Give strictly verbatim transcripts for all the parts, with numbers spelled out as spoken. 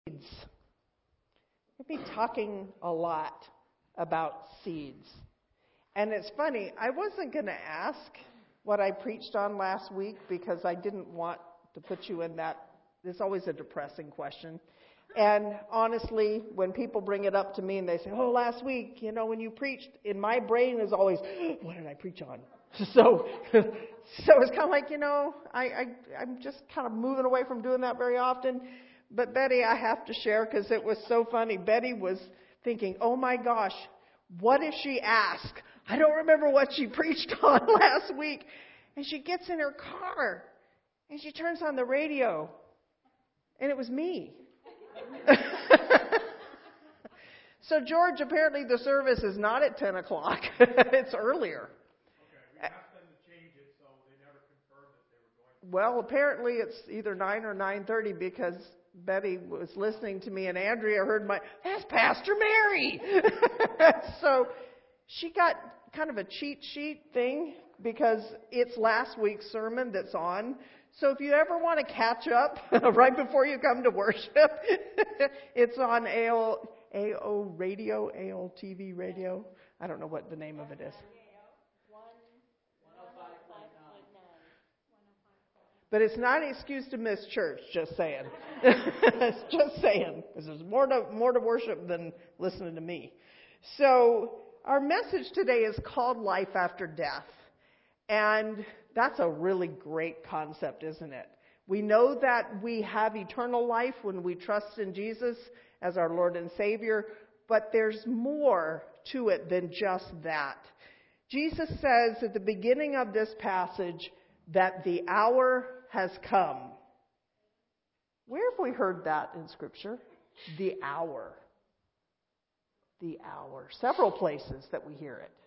Seeds. We'll be talking a lot about seeds. And it's funny, I wasn't going to ask what I preached on last week because I didn't want to put you in that. It's always a depressing question. And honestly, when people bring it up to me and they say, oh, last week, you know, when you preached, in my brain is always, what did I preach on? So, so it's kind of like, you know, I, I, I'm just kind of moving away from doing that very often. But Betty, I have to share because it was so funny. Betty was thinking, oh my gosh, what if she asked? I don't remember what she preached on last week. And she gets in her car and she turns on the radio. And it was me. So, George, apparently the service is not at ten o'clock. It's earlier. Okay, we asked them to change it, so they never confirmed that they were going to. Well, apparently it's either nine or nine thirty because Betty was listening to me and Andrea heard my, that's Pastor Mary. So she got kind of a cheat sheet thing because it's last week's sermon that's on. So if you ever want to catch up right before you come to worship, it's on A O, A O Radio, A O T V Radio. I don't know what the name of it is. But it's not an excuse to miss church, just saying. Just saying. Because there's more to, more to worship than listening to me. So our message today is called Life After Death. And that's a really great concept, isn't it? We know that we have eternal life when we trust in Jesus as our Lord and Savior, but there's more to it than just that. Jesus says at the beginning of this passage that the hour has come. Where have we heard that in Scripture? The hour. The hour. Several places that we hear it.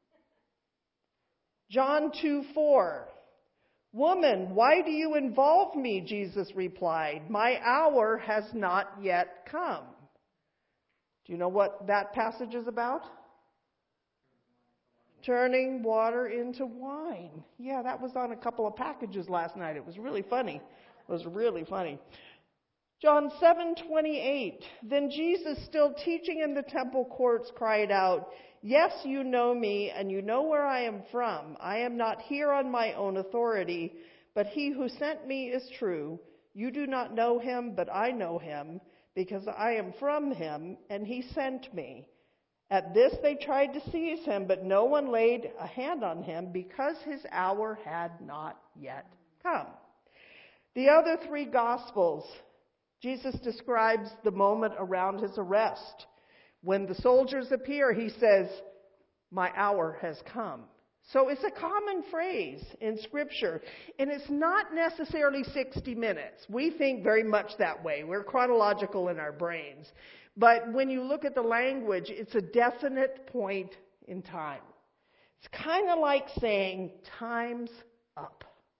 John two four. Woman, why do you involve me? Jesus replied. My hour has not yet come. Do you know what that passage is about? Turning water into wine. Yeah, that was on a couple of packages last night. It was really funny. It was really funny. John seven twenty-eight. Then Jesus, still teaching in the temple courts, cried out, yes, you know me, and you know where I am from. I am not here on my own authority, but he who sent me is true. You do not know him, but I know him, because I am from him, and he sent me. At this they tried to seize him, but no one laid a hand on him, because his hour had not yet come. The other three Gospels, Jesus describes the moment around his arrest. When the soldiers appear, he says, my hour has come. So it's a common phrase in Scripture, and it's not necessarily sixty minutes. We think very much that way. We're chronological in our brains. But when you look at the language, it's a definite point in time. It's kind of like saying, time's up.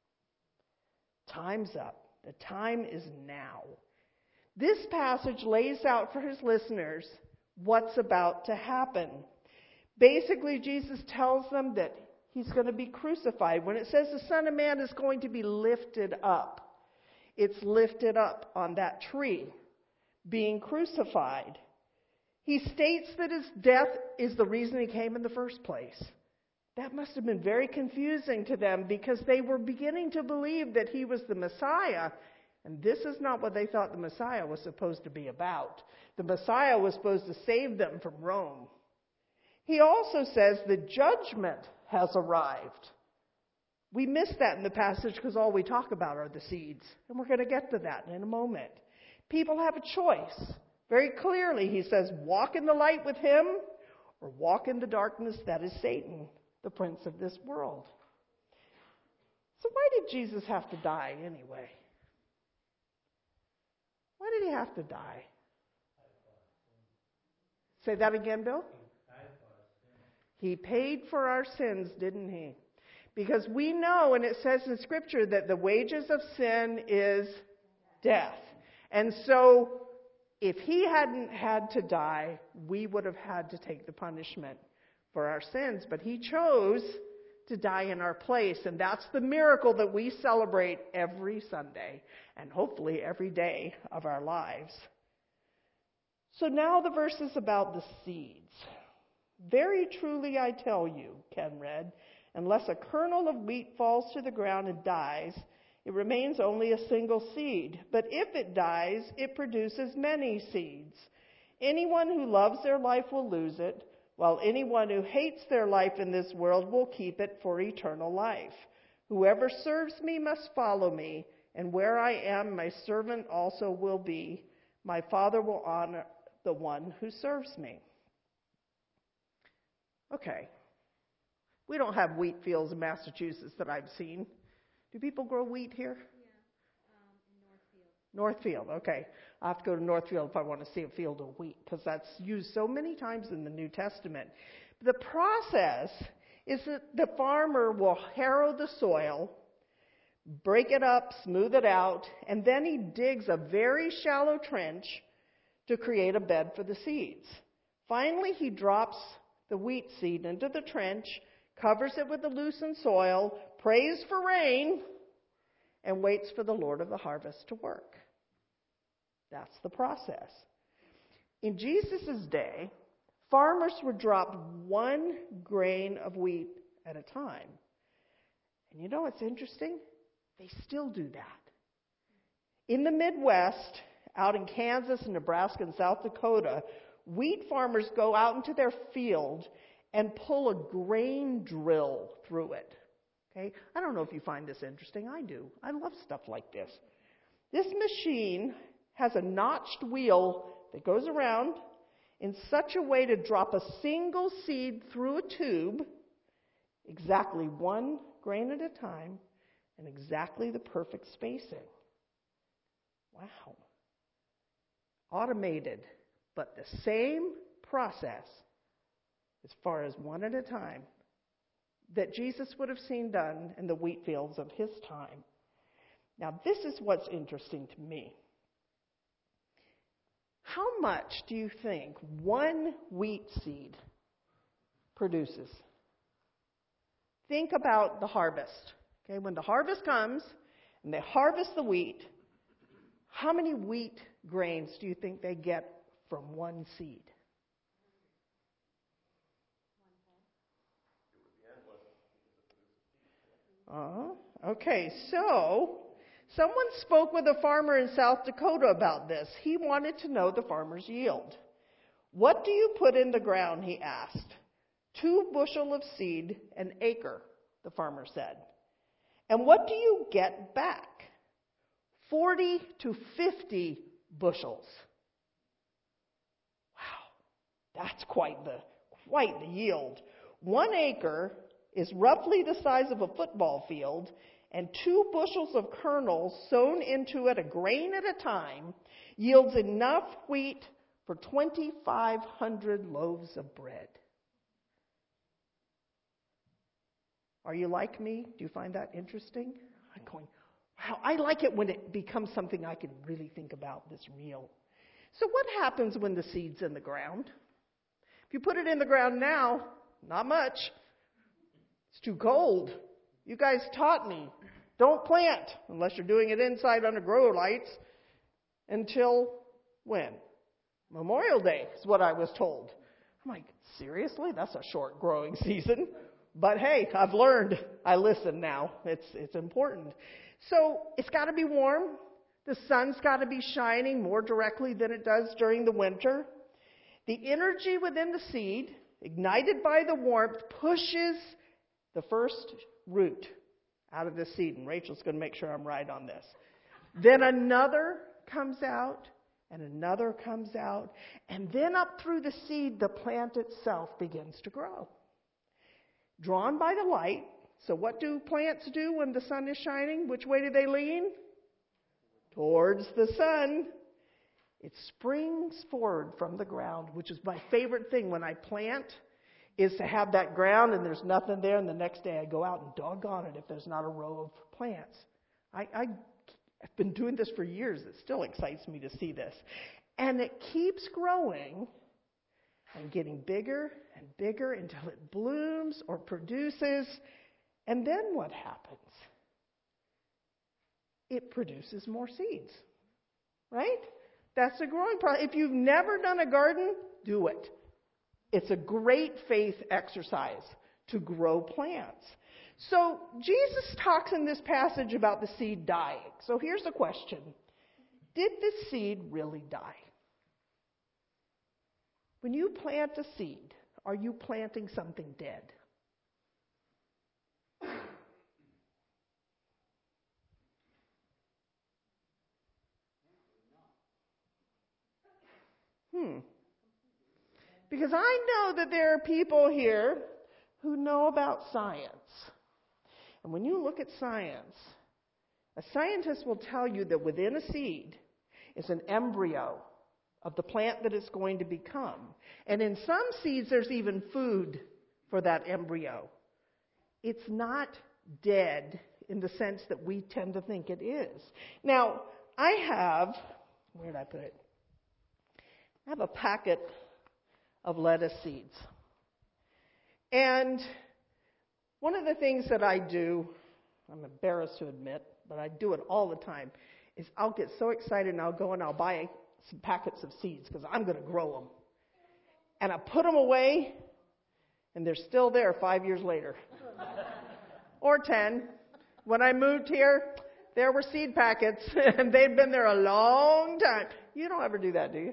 Time's up. The time is now. This passage lays out for his listeners what's about to happen. Basically, Jesus tells them that he's going to be crucified. When it says the Son of Man is going to be lifted up, it's lifted up on that tree, being crucified. He states that his death is the reason he came in the first place. That must have been very confusing to them because they were beginning to believe that he was the Messiah. And this is not what they thought the Messiah was supposed to be about. The Messiah was supposed to save them from Rome. He also says the judgment has arrived. We miss that in the passage because all we talk about are the seeds. And we're going to get to that in a moment. People have a choice. Very clearly, he says, walk in the light with him or walk in the darkness that is Satan, the prince of this world. So why did Jesus have to die anyway? Why did he have to die? Say that again, Bill? He paid for our sins, didn't he? Because we know, and it says in Scripture, that the wages of sin is death. And so, if he hadn't had to die, we would have had to take the punishment for our sins. But he chose to die in our place. And that's the miracle that we celebrate every Sunday and hopefully every day of our lives. So now the verse is about the seeds. Very truly I tell you, Ken read, unless a kernel of wheat falls to the ground and dies, it remains only a single seed. But if it dies, it produces many seeds. Anyone who loves their life will lose it, while anyone who hates their life in this world will keep it for eternal life. Whoever serves me must follow me, and where I am, my servant also will be. My Father will honor the one who serves me. Okay. We don't have wheat fields in Massachusetts that I've seen. Do people grow wheat here? Yeah, um, in Northfield. Northfield, okay. I have to go to Northfield if I want to see a field of wheat, because that's used so many times in the New Testament. The process is that the farmer will harrow the soil, break it up, smooth it out, and then he digs a very shallow trench to create a bed for the seeds. Finally, he drops the wheat seed into the trench, covers it with the loosened soil, prays for rain, and waits for the Lord of the harvest to work. That's the process. In Jesus' day, farmers would drop one grain of wheat at a time. And you know what's interesting? They still do that. In the Midwest, out in Kansas and Nebraska and South Dakota, wheat farmers go out into their field and pull a grain drill through it. Okay? I don't know if you find this interesting. I do. I love stuff like this. This machine has a notched wheel that goes around in such a way to drop a single seed through a tube, exactly one grain at a time, and exactly the perfect spacing. Wow. Automated, but the same process, as far as one at a time, that Jesus would have seen done in the wheat fields of his time. Now, this is what's interesting to me. How much do you think one wheat seed produces? Think about the harvest. Okay, when the harvest comes and they harvest the wheat, how many wheat grains do you think they get from one seed? Uh, okay, so someone spoke with a farmer in South Dakota about this. He wanted to know the farmer's yield. What do you put in the ground, he asked. Two bushel of seed an acre, the farmer said. And what do you get back? Forty to fifty bushels. Wow, that's quite the quite the yield. One acre is roughly the size of a football field, and two bushels of kernels sown into it a grain at a time yields enough wheat for twenty-five hundred loaves of bread. Are you like me? Do you find that interesting? I'm going, wow, I like it when it becomes something I can really think about, this meal. So what happens when the seed's in the ground? If you put it in the ground now, not much. It's too cold. You guys taught me, don't plant unless you're doing it inside under grow lights until when? Memorial Day is what I was told. I'm like, seriously? That's a short growing season. But hey, I've learned. I listen now. It's it's important. So it's got to be warm. The sun's got to be shining more directly than it does during the winter. The energy within the seed, ignited by the warmth, pushes the first root out of the seed. And Rachel's going to make sure I'm right on this. Then another comes out, and another comes out. And then up through the seed, the plant itself begins to grow. Drawn by the light. So what do plants do when the sun is shining? Which way do they lean? Towards the sun. It springs forward from the ground, which is my favorite thing when I plant, is to have that ground and there's nothing there, and the next day I go out and doggone it if there's not a row of plants. I, I, I've been doing this for years. It still excites me to see this. And it keeps growing and getting bigger and bigger until it blooms or produces. And then what happens? It produces more seeds, right? That's a growing process. If you've never done a garden, do it. It's a great faith exercise to grow plants. So Jesus talks in this passage about the seed dying. So here's the question. Did the seed really die? When you plant a seed, are you planting something dead? Hmm. Because I know that there are people here who know about science. And when you look at science, a scientist will tell you that within a seed is an embryo of the plant that it's going to become. And in some seeds, there's even food for that embryo. It's not dead in the sense that we tend to think it is. Now, I have, where did I put it? I have a packet of lettuce seeds. And one of the things that I do, I'm embarrassed to admit, but I do it all the time, is I'll get so excited and I'll go and I'll buy some packets of seeds because I'm going to grow them. And I put them away, and they're still there five years later. Or ten. When I moved here, there were seed packets, and they'd been there a long time. You don't ever do that, do you?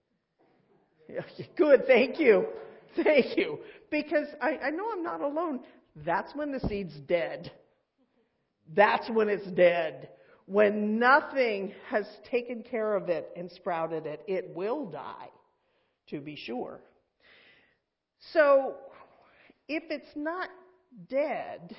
Yeah, good, thank you. Thank you. Because I, I know I'm not alone. That's when the seed's dead. That's when it's dead. When nothing has taken care of it and sprouted it, it will die, to be sure. So, if it's not dead,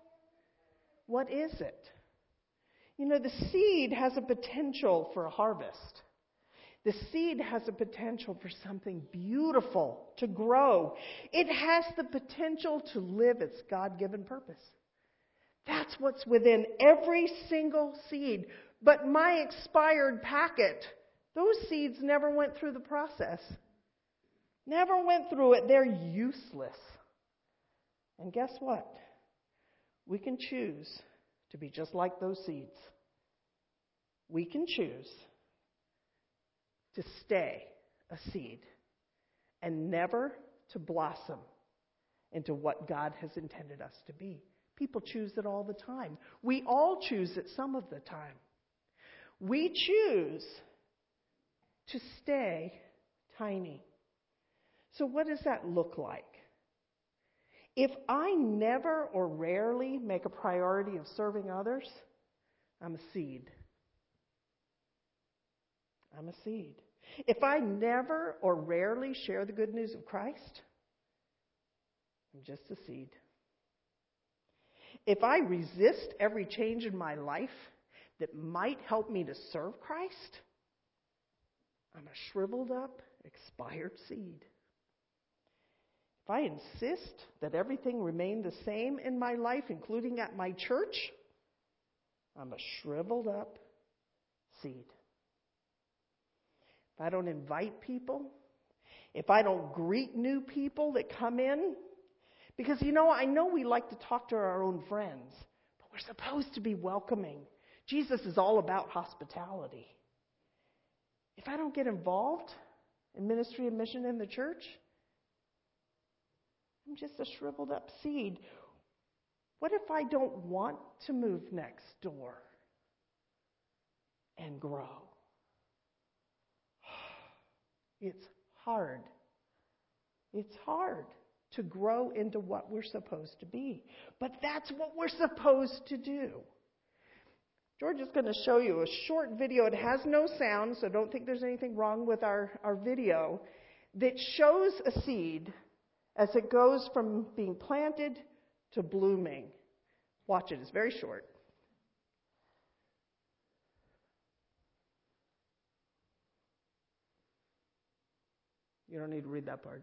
what is it? You know, the seed has a potential for a harvest. The seed has a potential for something beautiful to grow. It has the potential to live its God-given purpose. That's what's within every single seed. But my expired packet, those seeds never went through the process. Never went through it. They're useless. And guess what? We can choose to be just like those seeds. We can choose to stay a seed and never to blossom into what God has intended us to be. People choose it all the time. We all choose it some of the time. We choose to stay tiny. So what does that look like? If I never or rarely make a priority of serving others, I'm a seed. I'm a seed. If I never or rarely share the good news of Christ, I'm just a seed. If I resist every change in my life that might help me to serve Christ, I'm a shriveled up, expired seed. If I insist that everything remain the same in my life, including at my church, I'm a shriveled up seed. If I don't invite people, if I don't greet new people that come in, because, you know, I know we like to talk to our own friends, but we're supposed to be welcoming. Jesus is all about hospitality. If I don't get involved in ministry and mission in the church, I'm just a shriveled up seed. What if I don't want to move next door and grow? It's hard. It's hard to grow into what we're supposed to be. But that's what we're supposed to do. George is going to show you a short video. It has no sound, so don't think there's anything wrong with our, our video, that shows a seed as it goes from being planted to blooming. Watch it. It's very short. You don't need to read that part.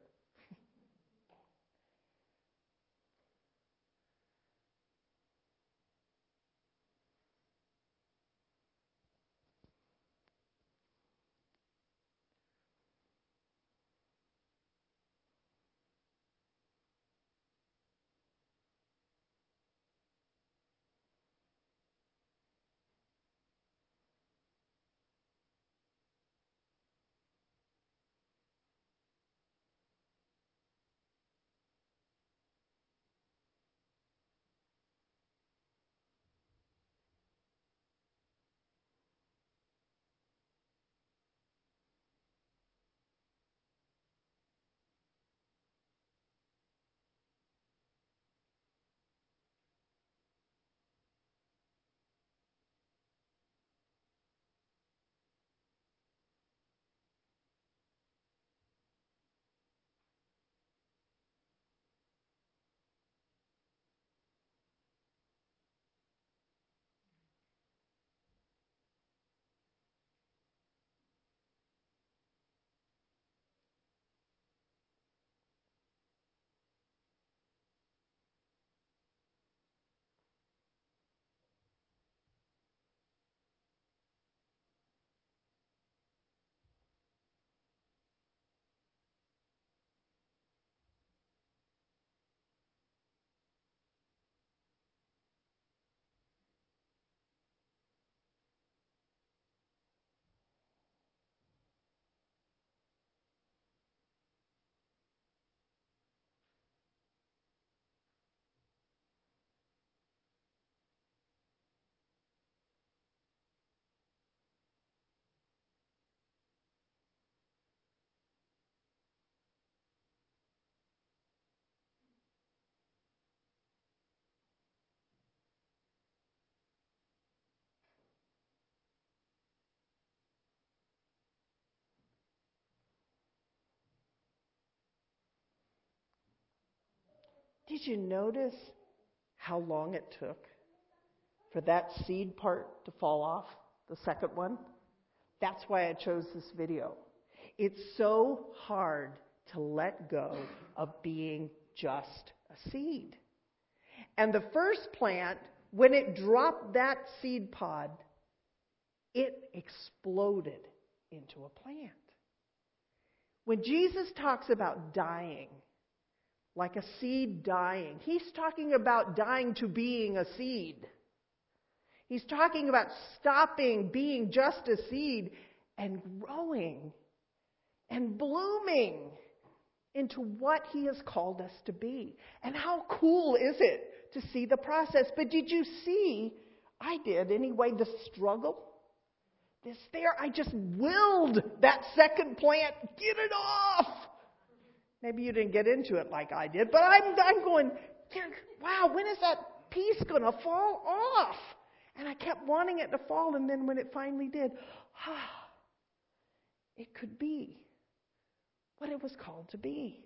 did you notice how long it took for that seed part to fall off, the second one? That's why I chose this video. It's so hard to let go of being just a seed. And the first plant, when it dropped that seed pod, it exploded into a plant. When Jesus talks about dying, like a seed dying, he's talking about dying to being a seed. He's talking about stopping being just a seed and growing and blooming into what he has called us to be. And how cool is it to see the process? But did you see, I did anyway, the struggle? This there, I just willed that second plant, get it off. Maybe you didn't get into it like I did, but I'm, I'm going, wow, when is that piece going to fall off? And I kept wanting it to fall, and then when it finally did, ah, it could be what it was called to be.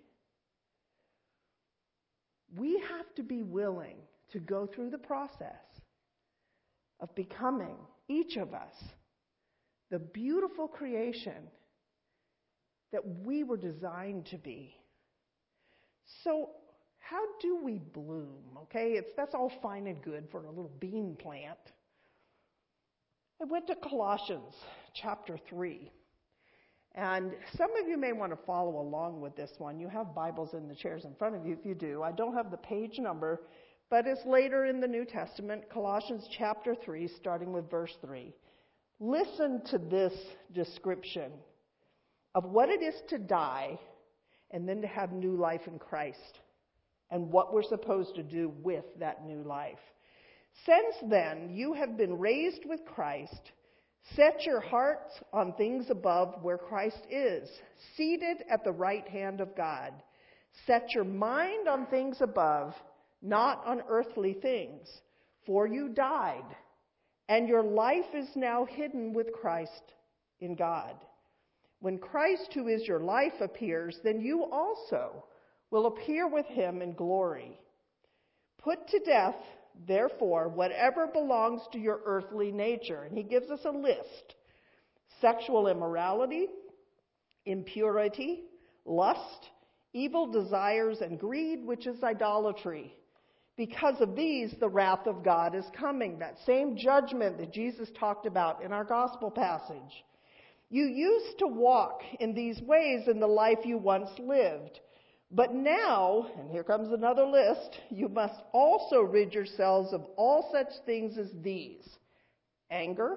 We have to be willing to go through the process of becoming, each of us, the beautiful creation that we were designed to be. So how do we bloom? Okay, it's that's all fine and good for a little bean plant. I went to Colossians chapter three. And some of you may want to follow along with this one. You have Bibles in the chairs in front of you if you do. I don't have the page number, but it's later in the New Testament, Colossians chapter three, starting with verse three. Listen to this description of what it is to die and then to have new life in Christ and what we're supposed to do with that new life. Since then, you have been raised with Christ. Set your hearts on things above where Christ is, seated at the right hand of God. Set your mind on things above, not on earthly things, for you died, and your life is now hidden with Christ in God. When Christ, who is your life, appears, then you also will appear with him in glory. Put to death, therefore, whatever belongs to your earthly nature. And he gives us a list. Sexual immorality, impurity, lust, evil desires, and greed, which is idolatry. Because of these, the wrath of God is coming. That same judgment that Jesus talked about in our gospel passage. You used to walk in these ways in the life you once lived. But now, and here comes another list, you must also rid yourselves of all such things as these: anger,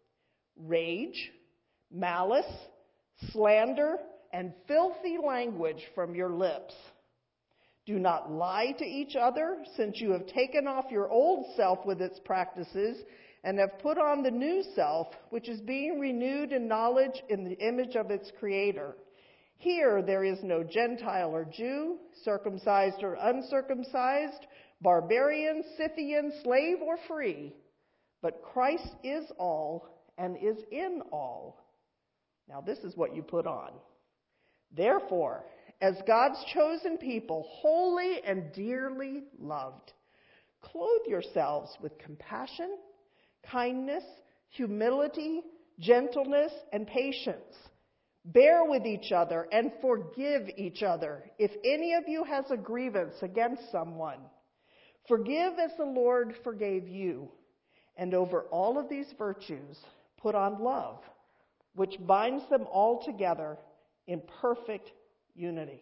rage, malice, slander, and filthy language from your lips. Do not lie to each other, since you have taken off your old self with its practices and have put on the new self, which is being renewed in knowledge in the image of its Creator. Here there is no Gentile or Jew, circumcised or uncircumcised, barbarian, Scythian, slave or free, but Christ is all and is in all. Now this is what you put on. Therefore, as God's chosen people, holy and dearly loved, clothe yourselves with compassion, kindness, humility, gentleness, and patience. Bear with each other and forgive each other if any of you has a grievance against someone. Forgive as the Lord forgave you. And over all of these virtues, put on love, which binds them all together in perfect unity.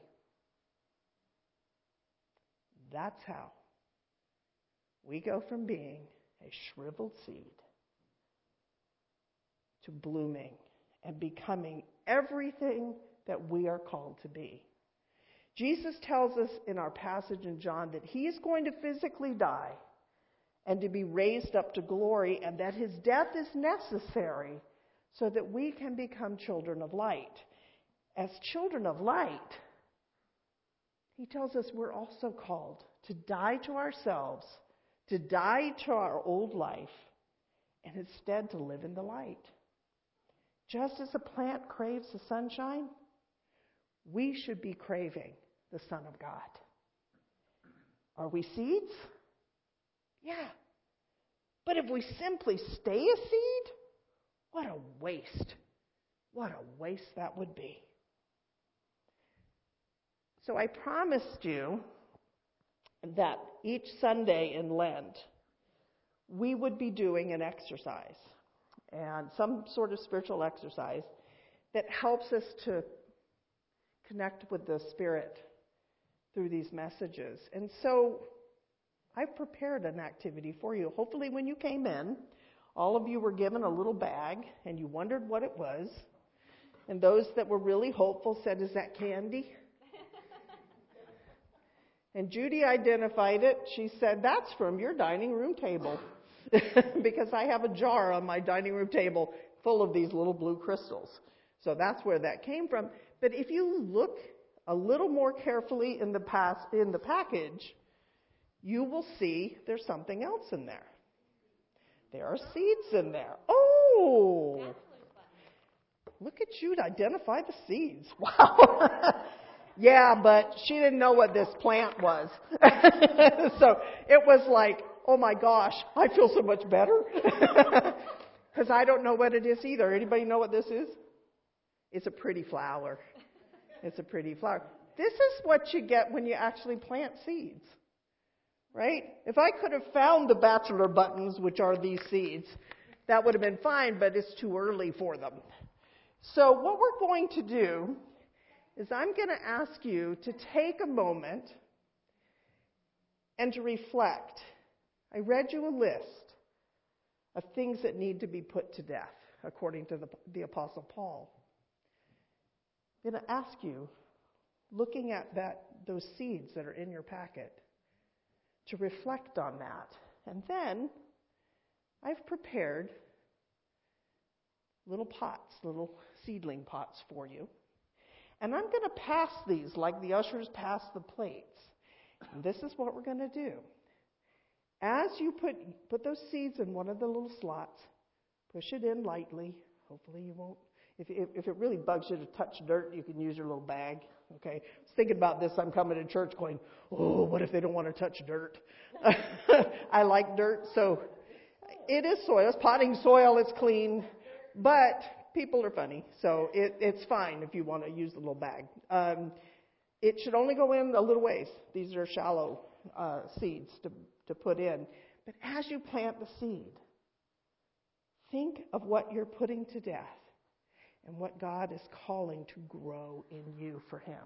That's how we go from being a shriveled seed to blooming and becoming everything that we are called to be. Jesus tells us in our passage in John that he is going to physically die and to be raised up to glory, and that his death is necessary so that we can become children of light. As children of light, he tells us we're also called to die to ourselves, to die to our old life, and instead to live in the light. Just as a plant craves the sunshine, we should be craving the Son of God. Are we seeds? Yeah. But if we simply stay a seed, what a waste. What a waste that would be. So I promised you that each Sunday in Lent, we would be doing an exercise, and some sort of spiritual exercise that helps us to connect with the Spirit through these messages. And so I've prepared an activity for you. Hopefully when you came in, all of you were given a little bag and you wondered what it was. And those that were really hopeful said, "Is that candy?" And Judy identified it. She said, "That's from your dining room table." Because I have a jar on my dining room table full of these little blue crystals. So that's where that came from. But if you look a little more carefully in the past, in the package, you will see there's something else in there. There are seeds in there. Oh! Look at you to identify the seeds. Wow. Yeah, but she didn't know what this plant was. So it was like, oh my gosh, I feel so much better. Because I don't know what it is either. Anybody know what this is? It's a pretty flower. It's a pretty flower. This is what you get when you actually plant seeds. Right? If I could have found the bachelor buttons, which are these seeds, that would have been fine, but it's too early for them. So what we're going to do is I'm going to ask you to take a moment and to reflect. I read you a list of things that need to be put to death, according to the, the Apostle Paul. I'm going to ask you, looking at that, those seeds that are in your packet, to reflect on that. And then I've prepared little pots, little seedling pots for you. And I'm going to pass these like the ushers pass the plates. And this is what we're going to do. As you put put those seeds in one of the little slots, push it in lightly. Hopefully you won't. If, if, if it really bugs you to touch dirt, you can use your little bag. Okay. I was thinking about this. I'm coming to church going, oh, what if they don't want to touch dirt? I like dirt, so it is soil. It's potting soil. It's clean. But people are funny, so it, it's fine if you want to use the little bag. Um, it should only go in a little ways. These are shallow uh, seeds to, to put in. But as you plant the seed, think of what you're putting to death and what God is calling to grow in you for Him.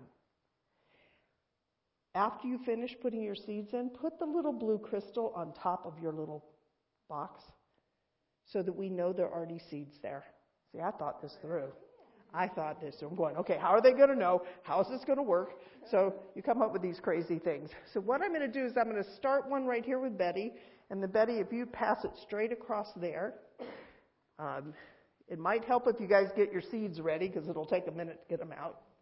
After you finish putting your seeds in, put the little blue crystal on top of your little box so that we know there are already seeds there. See, I thought this through. I thought this through. I'm going, okay, how are they going to know? How is this going to work? So you come up with these crazy things. So what I'm going to do is I'm going to start one right here with Betty. And then Betty, if you pass it straight across there, um, it might help if you guys get your seeds ready because it'll take a minute to get them out.